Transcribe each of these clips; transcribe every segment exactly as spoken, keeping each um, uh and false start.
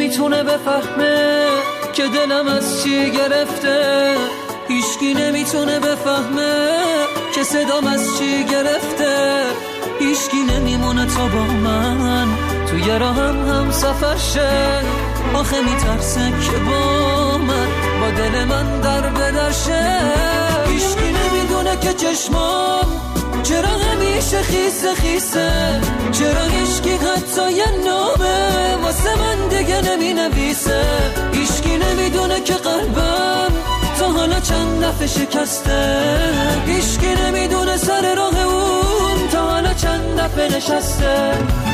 نمیتونه بفهمه که دلم از چی گرفته، هیچکی نمیتونه بفهمه که صدام از چی گرفته، هیچکی نمیمونه تا با من توی راهم هم سفر شه. آخه میترسه که با من با دل من در بدرشه. هیچکی نمیدونه که چشمام چرا همیشه خیسه خیسه، چرا هیچکی حتی یه نامه واسه من دیگه نمی نویسه. هیچکی نمیدونه که قلبم تا حالا چند دفعه شکسته، هیچکی نمیدونه سر راه اون تا حالا چند دفعه نشسته.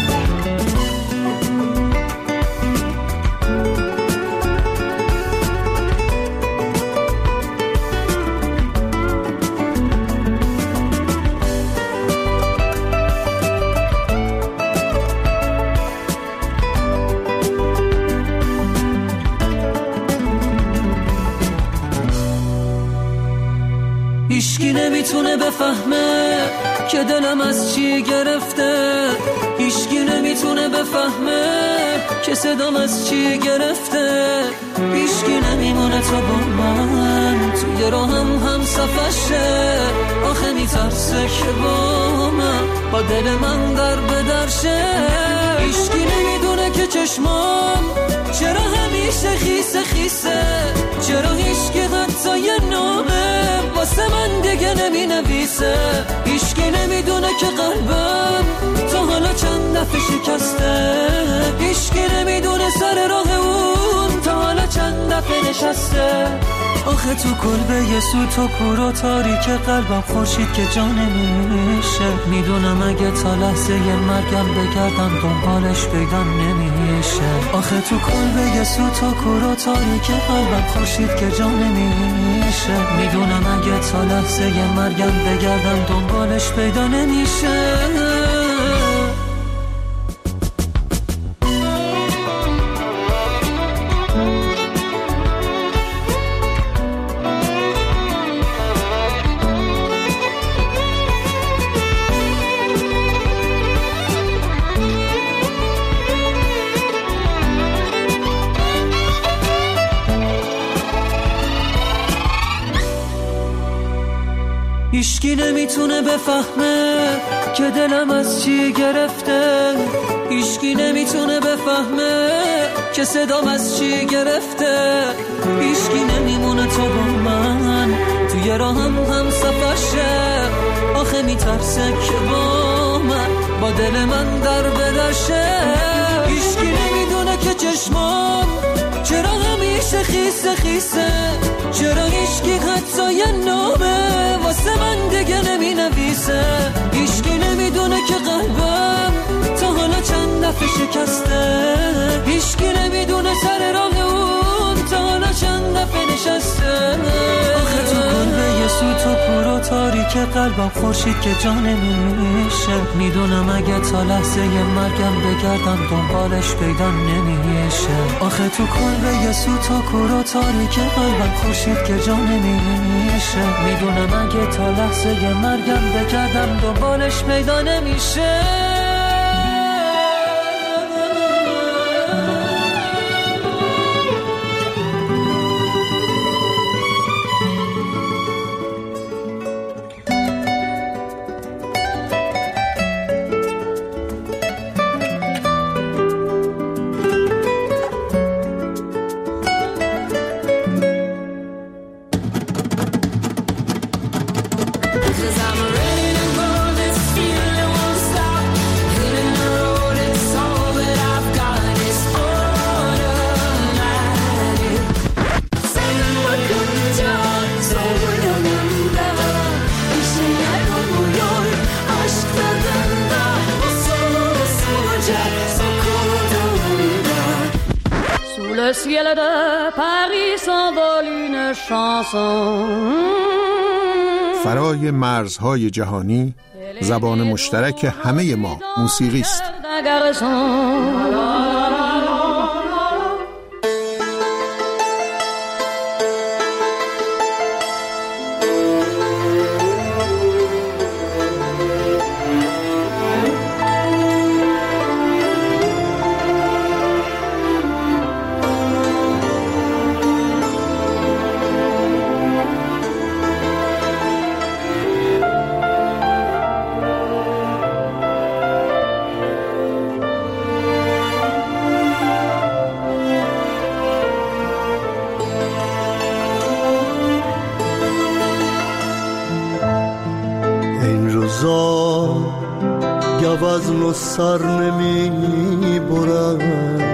هیچکی نمیتونه بفهمه که دلم از چی گرفته، هیچکی نمیتونه بفهمه که صدام از چی گرفته، هیچکی نمیمونه تا با من توی راهم هم سفر شه. آخه میترسه که با من با دل من در بدرشه. هیچکی نمیدونه که چشمام چرا همیشه خیسه خیسه، چرا هیچکی حتی یه نامه واسه من دیگه نمی نویسه. هیچکی نمیدونه که قلبم تا حالا چند دفعه شکسته، هیچکی نمیدونه سر راه اون تا حالا چند دفعه نشسته. آخه تو کلبه یه سوت و کور و تاریک قلبم خورشید که جا نمیشه. میدونم اگه تا لحظه یه مرگم بگردم دنبالش پیدا نمیشه. آخه تو کلبه یه سوت و کور و تاریک قلبم خورشید که جا نمیشه. میدونم اگه تا لحظه یه مرگم بگردم دنبالش پیدا نمیشه. هیچکی نمیتونه بفهمه که دلم از چی گرفته، هیچکی نمیتونه بفهمه که صدام از چی گرفته، هیچکی نمیمونه تا با من توی راهم هم سفر شه. آخه میترسه که با من با دل من در بدرشه. هیچکی نمیدونه که چشمام چرا همیشه خیسه خیسه، چرا هیچکی حتی یه نامه واسه من دیگه نمی نویسه. هیچکی نمیدونه که قلبم تا حالا چند دفعه شکسته، هیچکی نمیدونه سر راه اون تا حالا چند دفعه نشسته. آخه تو کلبه یه سوت و کور و تاریک قلبم خورشید که جا نمیشه. میدونم اگه تا لحظه یه مرگم بگردم دنبالش پیدا نمیشه. آخه تو کلبه یه سوت و کور و تاریک قلبم خورشید که جا نمیشه. میدونم اگه تا لحظه یه مرگم بگردم دنبالش پیدا نمیشه. Le ciel de Paris s'envole une chanson. فرای مرزهای جهانی زبان مشترک همه ما موسیقی است. این روزا گوزن و سر نمی برن،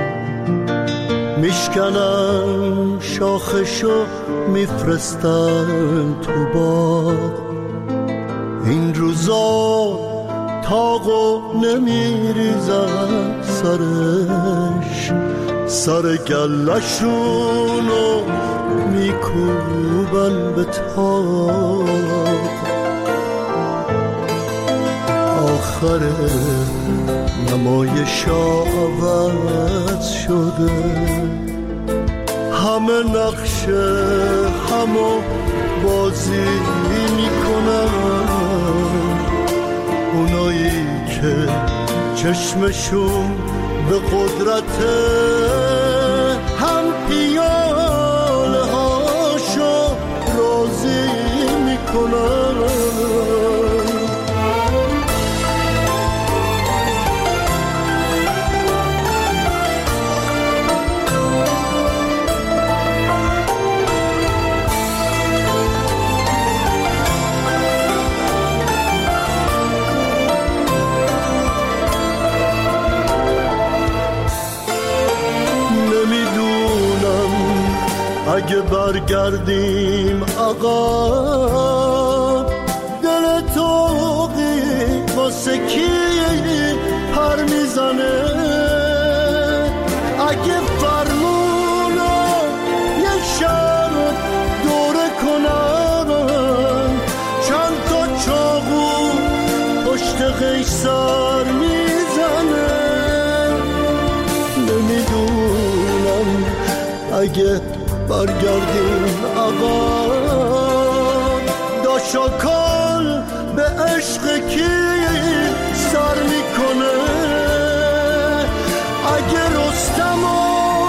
میشکنن شاخشو میفرستن تو باغ. این روزا تاقو نمیریزن سرش، سر گلشونو میکوبن به تاق. آخر نمایشا عوض شده، همه نقشه همو بازی میکنن. اونایی که چشمشون به قدرته هم پیاله هاشو راضی میکنن. اگه برگردیم عقب، دل توقی واسه کی پر میزنه؟ اگه فرمونو یک شب دوره کنن، چند تا چاقو پشت قیصر میزنه. نمیدونم اگه برگردیم عقب، داشاکال به عشق کی سر میکنه؟ اگه رستمو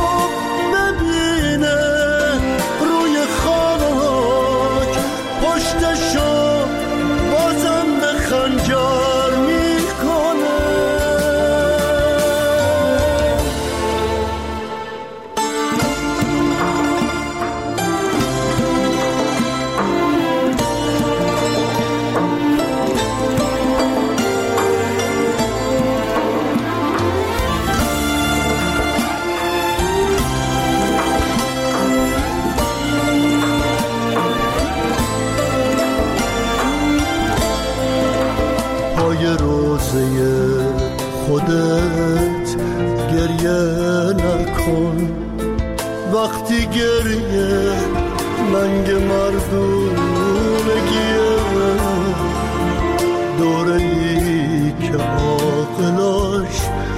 ببینه روی خاک، پشتشو بازم به خنجر میکنه. خودت گریه نکن، وقتی گریه ننگ مردونگیه. دوره ای که عاقلاش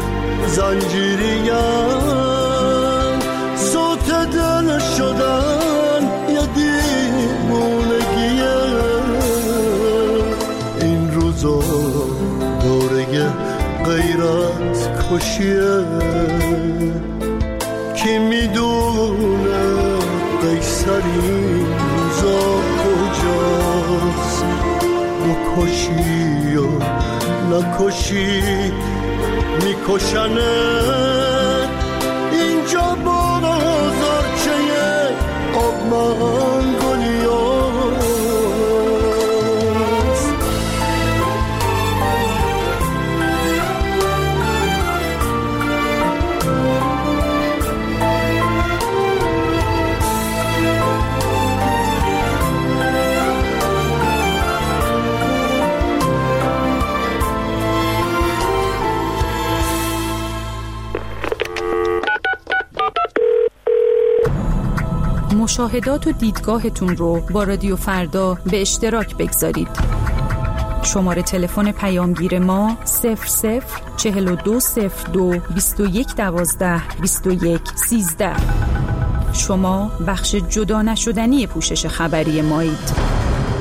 زنجیریم، صوت دل شدن یه دیوونگیه. این روزا دوره غیرت کشیه، کی میدونه قیصری روزا کجاست؟ بکشی و نکشی میکشنه. اینجا بازارچه آب منگولیاست. مشاهدات و دیدگاهتون رو با رادیو فردا به اشتراک بگذارید. شماره تلفن پیامگیر ما صفر صفر چهل و دو صفر دو بیست و یک دوازده بیست و یک سیزده. شما بخش جدا نشدنی پوشش خبری مایید.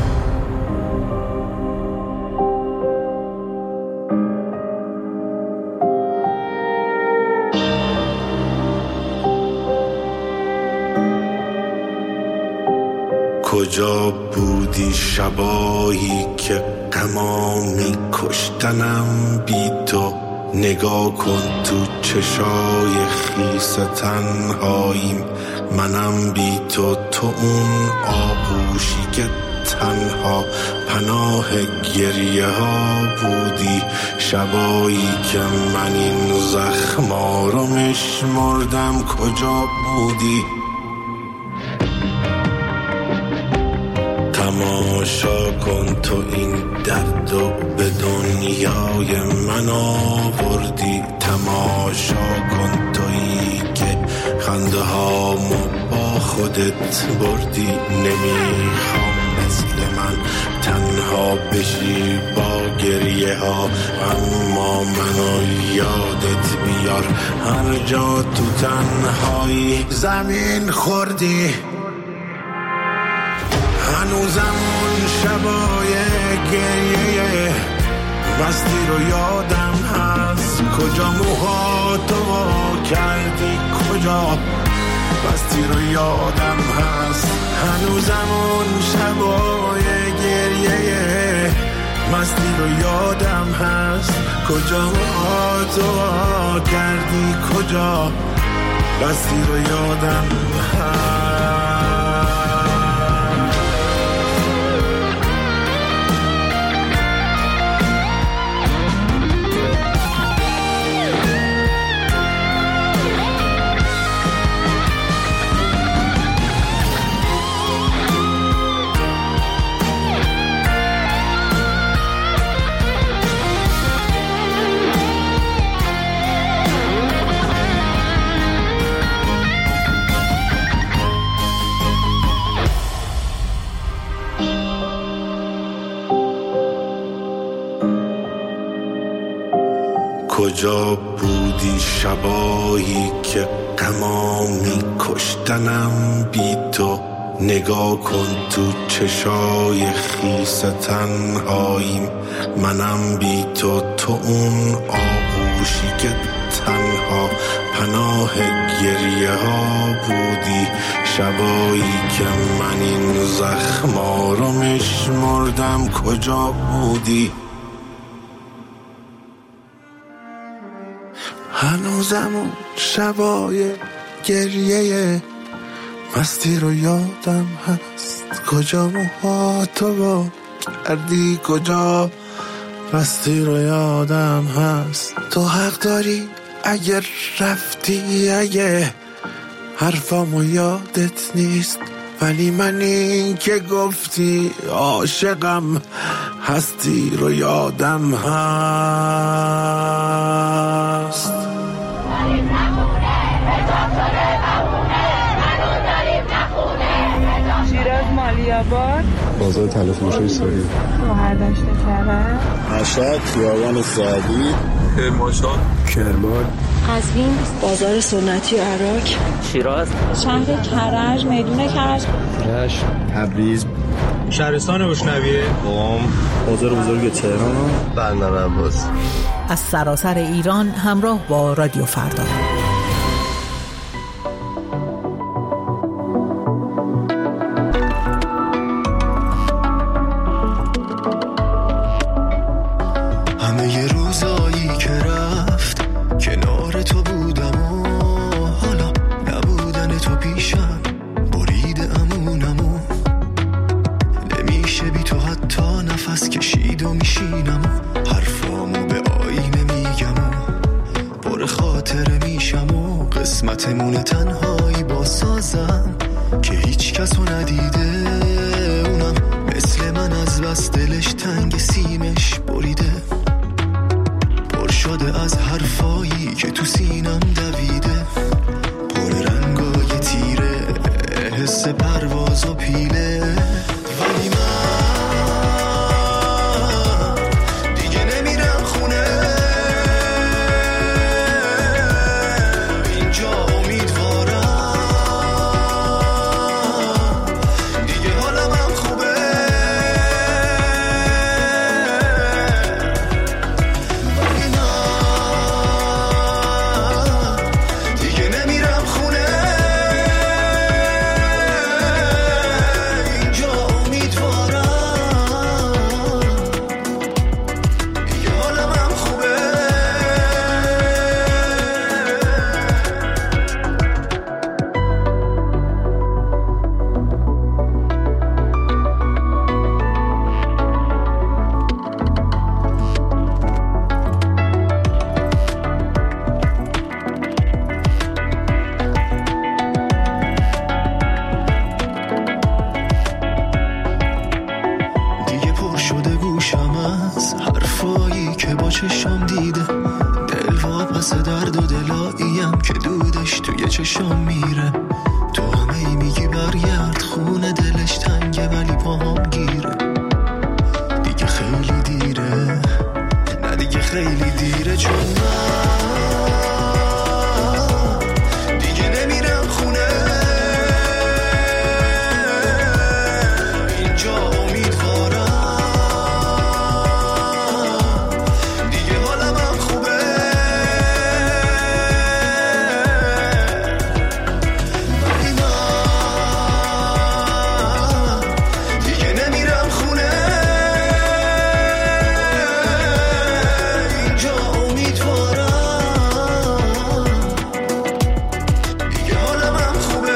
کجا بودی شبایی که غما میکشتنم بی تو؟ نگاه کن تو چشای خیس تنهاییم، منم بی تو. تو اون آغوشی که تنها پناه گریه ها بودی. شبایی که من این زخما رو میشمردم کجا بودی؟ تماشا کن تو این درد و به دنیای من آوردی. تماشا کن تویی که خنده هامو با خودت بردی. نمیخوام مثل من تنها بشی با گریه ها، اما منو یادت بیار هر جا تو تنهایی زمین خوردی. هنوزم اون شبای گریه بستی رو یادم هست. کجا موهاتو کردی، کجا بستی رو یادم هست. هنوزم اون شبای گریه مستی رو یادم هست. کجا موهاتو کردی، کجا بستی رو یادم هست. کجا بودی شبایی که غما می کشتنم بی تو؟ نگاه کن تو چشای خیس تنهاییم، منم بی تو. تو اون آغوشی که تنها پناه گریه ها بودی. شبایی که من این زخما رو میشمردم کجا بودی؟ هنوزم اون شبای گریه مستی رو یادم هست. کجا موهاتو با کردی، کجا مستی رو یادم هست. تو حق داری اگر رفتی، اگه حرفامو یادت نیست، ولی من این که گفتی عاشقم هستی رو یادم هست. شیراز مالیاباد، بازار تلفروشی ساری، مهردشت کرد، مشهد خیابان سعدی، کرمانشاه، کرمان، قزوین بازار سنتی عراق، شیراز شهر کرج، میدون کرج، رشت، تبریز، شهرستان بشنویه، قم، بازار بزرگ تهران، بندر عباس. از سراسر ایران همراه با رادیو فردا. که با چشم دیده، دل واپس درد و دلاییم که دودش توی چشم میره. تو همه ای میگی برگرد خونه، دلش تنگه ولی پاهم گیره. دیگه خیلی دیره، نه دیگه خیلی دیره، چون من دیگه نمیرم خونه. اینجا امیدوارم دیگه حالم هم خوبه. ولی من دیگه نمیرم خونه. اینجا امیدوارم دیگه حالم هم خوبه.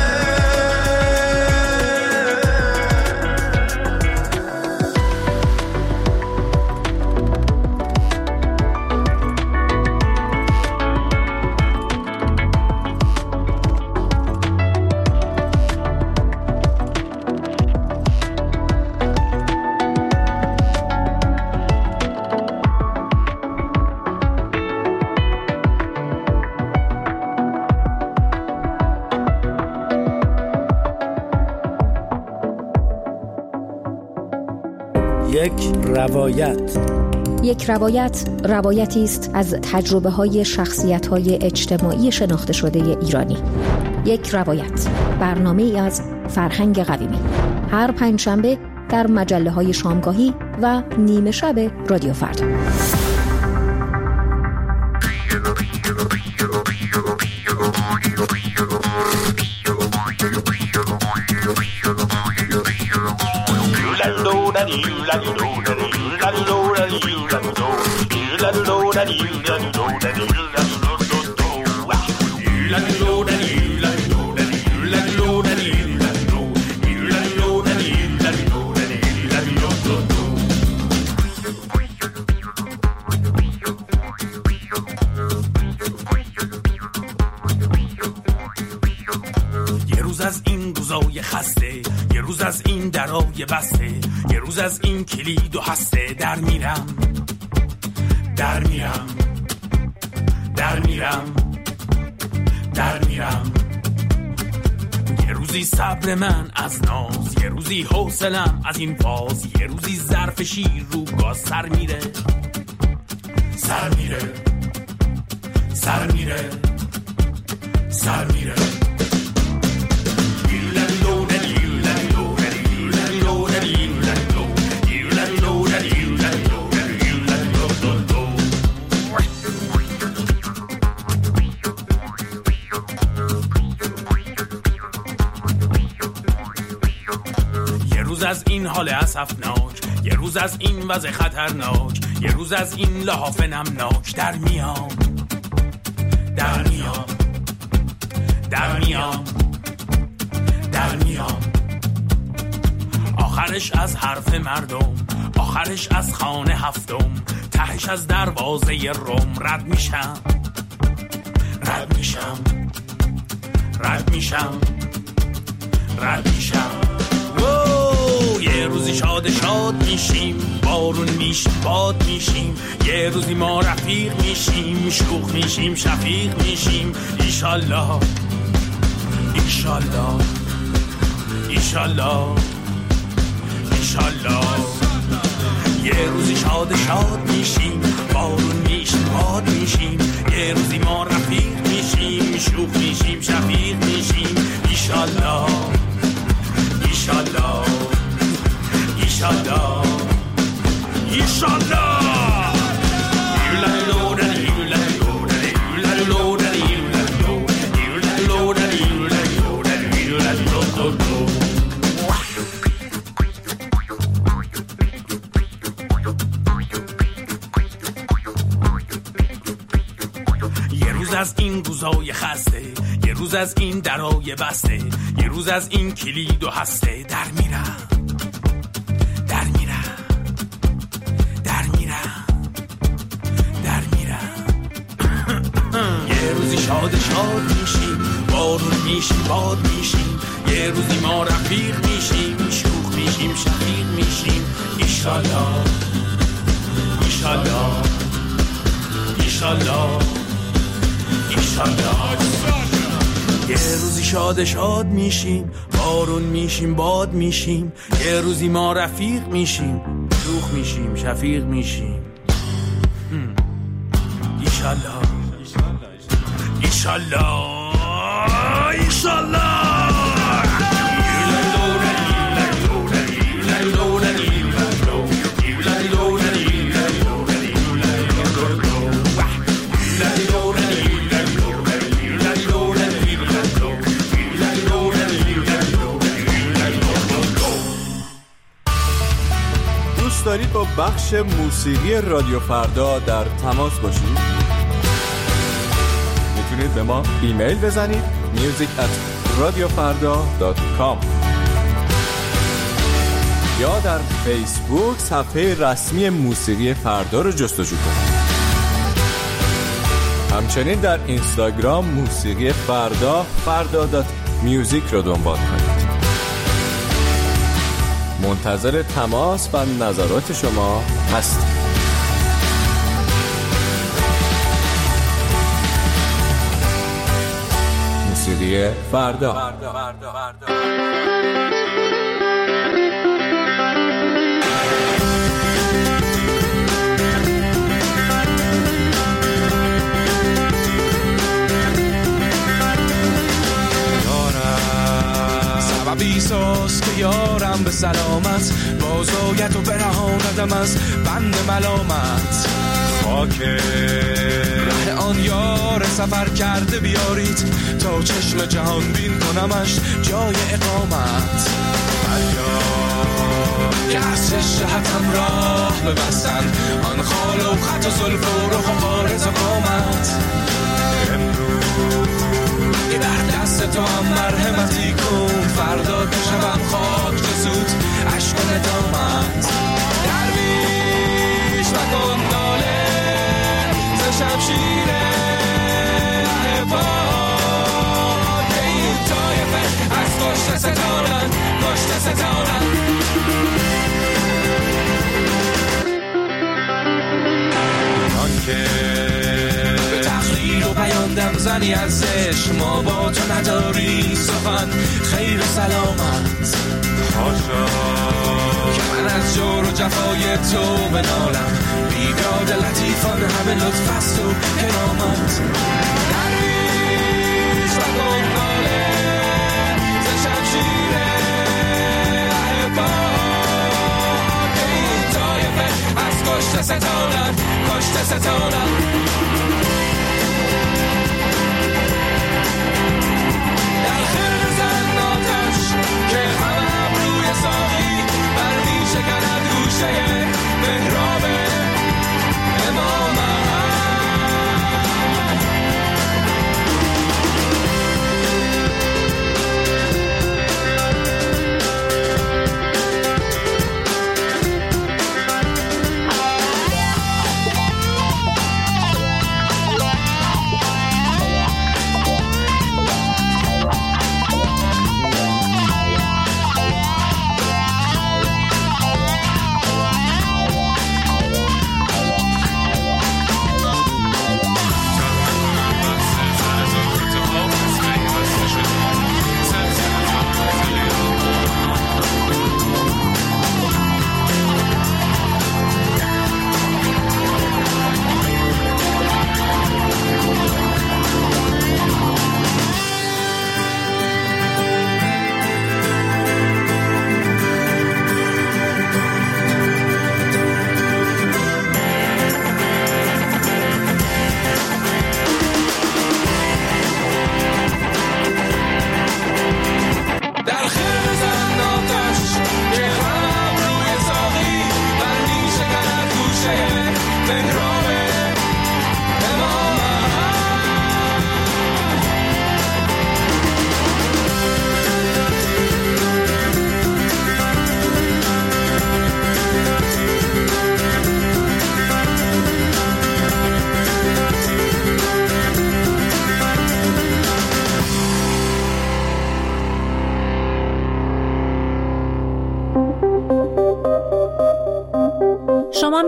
یک روایت. یک روایت روایتی است از تجربه های شخصیت های اجتماعی شناخته شده ایرانی. یک روایت، برنامه ای از فرهنگ قویمی، هر پنجشنبه در مجله های شامگاهی و نیمه شب رادیو فردا. یه روز از این روزای خسته، یه روز از این درای بسته، یه روز از این کلید و هسته، در میرم در میرم در میرم در میرم. یه روزی صبر من از ناز، یه روزی حوصلم از این فاز، یه روزی ظرف شیر رو گاز سر میره سر میره سر میره سر میره. یه روز از این حال اسفناک، یه روز از این وضع خطرناک، یه روز از این لحاف نمناک، در میام در میام در میام در میام. آخرش از حرف مردم، آخرش از خانه هفتم، تهش از دروازه روم، رد میشم رد میشم رد میشم رد میشم. یه روزی شاد شاد میشیم، بارون میشیم باد میشیم، یه روزی ما رفیق میشیم، شوخ میشیم شفیق میشیم. ایشالله ایشالله ایشالله ایشالله. یه روزی شاد شاد میشیم، بارون میشیم باد میشیم، یه روزی ما رفیق میشیم، شوخ میشیم شفیق میشیم. ایشالله ایشالله ایشالله ایشالله. یه روز از این روزای خسته، یه روز از این درای بسته، یه روز از این کلید و هسته، در میرم در میرم در میرم در میرم. یه روزی شاد شاد میشیم، بارون میشیم باد میشیم، یه روزی ما رفیق میشیم، شوخ میشیم شفیق میشیم. ایشالله ایشالله ایشالله ایشالله. یه روزی شاد شاد میشیم، بارون میشیم، باد میشیم. یه روزی ما رفیق میشیم، شوخ میشیم، شفیق میشیم. ایشالله ایشالله ایشالله. دوست دارید با بخش موسیقی رادیو فردا در تماس باشید؟ میتونید به ما ایمیل بزنید music at radiofarda dot com یا در فیسبوک صفحه رسمی موسیقی فردا رو جستجو کنید. همچنین در اینستاگرام موسیقی فردا فردا دات میوزیک رو دنبال کنید. منتظر تماس و نظرات شما هستیم. موسیقی فردا. بیساز که یارم به سلامت بازایت و برهاندم از بند ملامت. خاک ره آن یار سفر کرده بیارید تا چشم جهان بین کنمش جای اقامت. فریاد که از شهتم راه ببستن آن خال و خط و زلف و رخ و قارت و قامت. امروز که در دست تو هم مرحمتی کن، فردا که شبم خاک جسود عشق و ندامت. درویش مکن ناله ز شمشیر احباب که این طایفه از کشته ستانن کشته ستانن. آن که بیاندم زنی ازش ما با تو نداری سخن خیر و سلامت. حاشا که من از جور و جفای تو بنالم، بیداد لطیفان همه لطف است و کرامت. درویش و گنگاله ز شمشیر احباب که این طایفه از کشته ستانن کشته ستانن. که همم روی ساقی برمی شکند گوشه محراب امامت.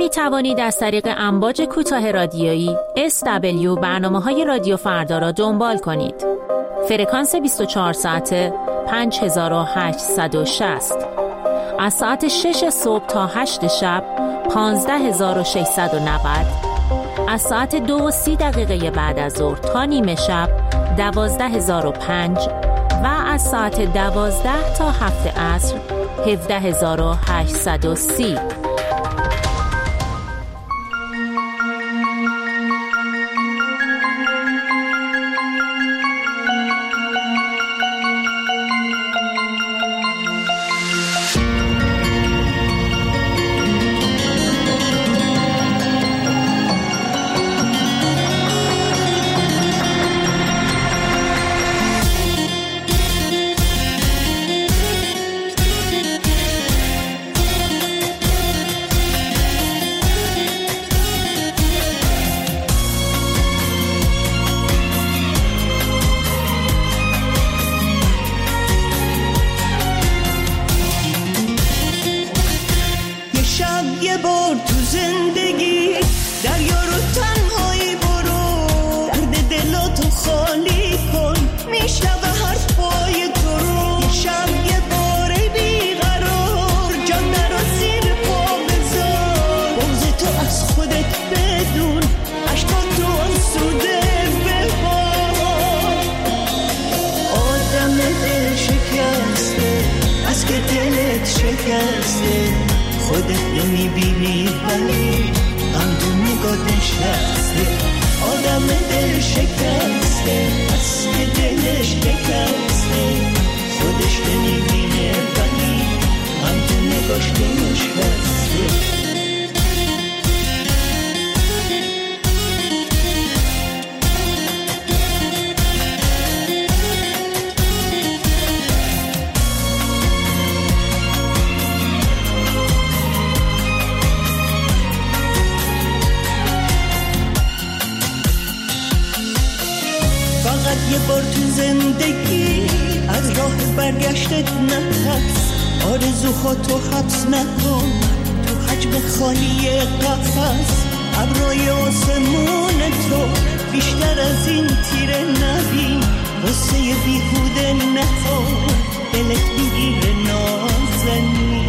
می توانید از طریق امواج کوتاه رادیویی اس دبلیو برنامه‌های رادیو فردا را دنبال کنید. فرکانس بیست و چهار ساعته پنج هزار و هشتصد و شصت. از ساعت شش صبح تا هشت شب پانزده هزار و ششصد و نود. از ساعت دو و سی دقیقه بعد از ظهر تا نیمه شب دوازده هزار و پنج و از ساعت دوازده تا هفت عصر هفده هزار و هشتصد و سی. خودت نمیبینی ولی غم تو نگاه نشسته. آدم دل شکسته از که دلش شکسته. خودش نمیبینه ولی غم تو نگاش نشسته. یه بار تو زندگی از راه برگشتت نترس. آرزوها تو حبس نکن تو حجم خالی قفس. ابرای آسمون تو بیشتر از این تیره نبین. واسه بیهوده نخور دلت بگیره نازنین.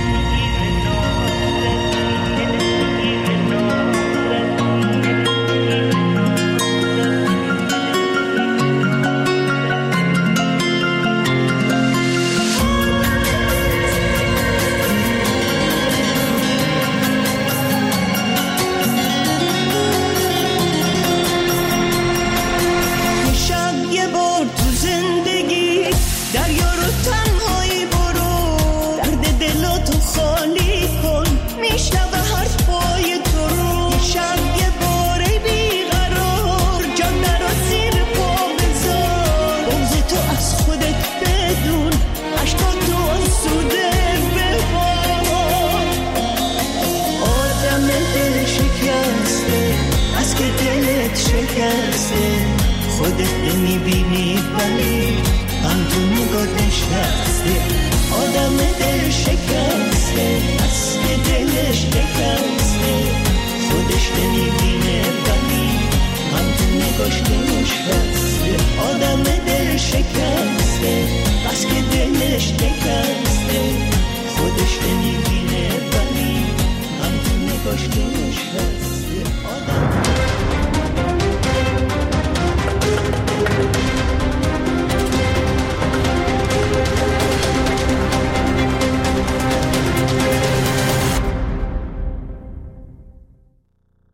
خودت نمیبینی ولی غم تو نگاه نشسته. آدم دل شکسته از که دلش شکسته.